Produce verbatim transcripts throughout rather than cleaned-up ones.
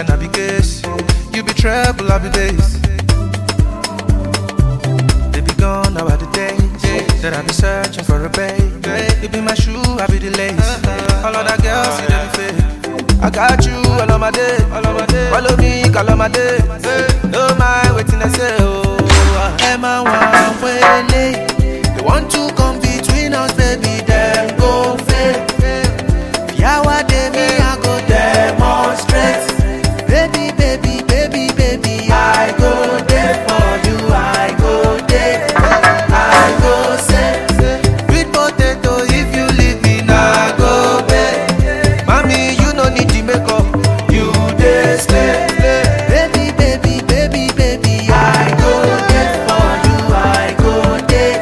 I be case. You be treble, I be bass. They be gone now are the days that I be searching for a babe. You be my shoe, I be the lace. All of that girls, see them fake. I got you all of my day. Follow me, call on my day. No mind waiting, I say, oh. Am I one way late? They want to come between us, baby, then go fail. Yawa de me, I go demonstrate. Baby, baby, baby, baby, I go there for you, I go there, I go say. Sweet potato, if you leave me, now go bed. Mommy, you no need to make up, you dey stay. Baby, baby, baby, baby, I go there for you, I go there,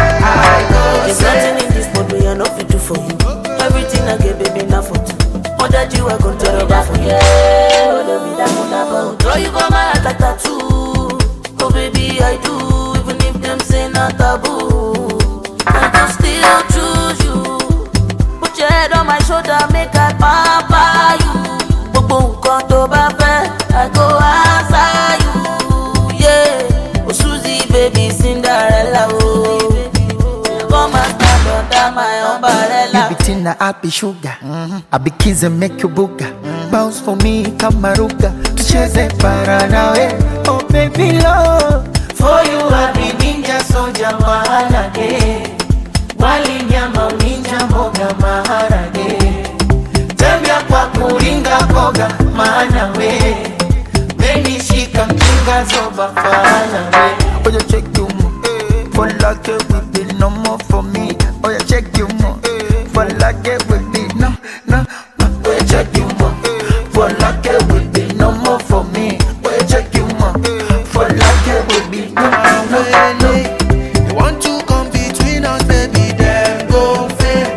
I go say. There's nothing in this world we are not fit do for you. Everything I get, baby, now for two. More that you are going to rub for you. Oh, let me that one about. Draw you for my attack tattoo. Oh, baby, I do. Even if them say not taboo, I can still choose you. Put your head on my shoulder, make I papa you. Boom, come to Baba, I go answer you. Yeah, oh Susie, baby, Cinderella, oh. Come and stand under my umbrella. You be tina, I be sugar. Mm-hmm. I be kids and make you booga. Mm-hmm. Bounce for me, kamaruga. Tucheze paranawe. Oh baby love, for you I be ninja soldier maharage. Wali nyama ninja mboga maharage. Tembea kwa kuringa boga maana we. Meni shika mkinga zoba fana we. Oh you check you mo, for like it will be no more for me. Oh you check you mo, for like it will be no, no, no. Oh you check you mo, for like it will be no more for me. Oh you check you mo, for like it will be no, no, no. They want to come between us, baby, then go fail.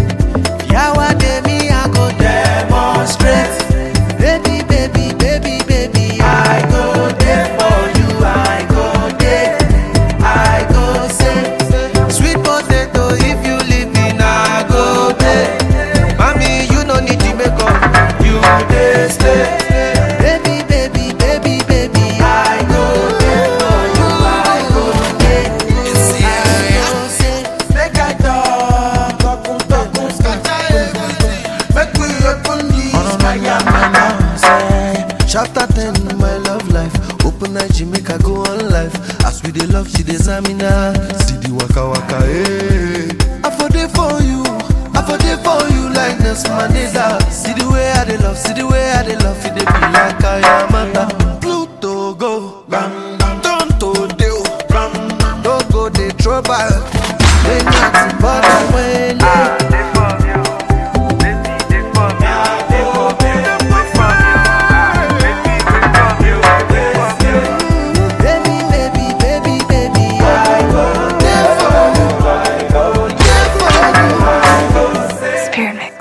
Yawa de me, I go demonstrate. Baby, baby, baby, baby, I go there for you, I go there, I go say. Sweet potato, if you leave me, now go there. Mommy, you no need to make up, you dey stay. Baby, baby, baby, baby, I go there for you, I go there, I go say. Make I talk, talk, talk, talk, scatter. Make we open this fire. Chapter ten, my love life. Open night, she make I go on life. As we dey love, she dey zamina. See the waka waka, eh. I for dey for you, I for dey for you like Nelson Mandela. See the way I dey love, see the way I dey love. It dey be like I am a Pluto go, bam, Tonto deo, bam. Don't go dey trouble. They nothing but a way. Baby, baby, baby, baby, I go there for you, I go there for you, I go say. Spirit mix.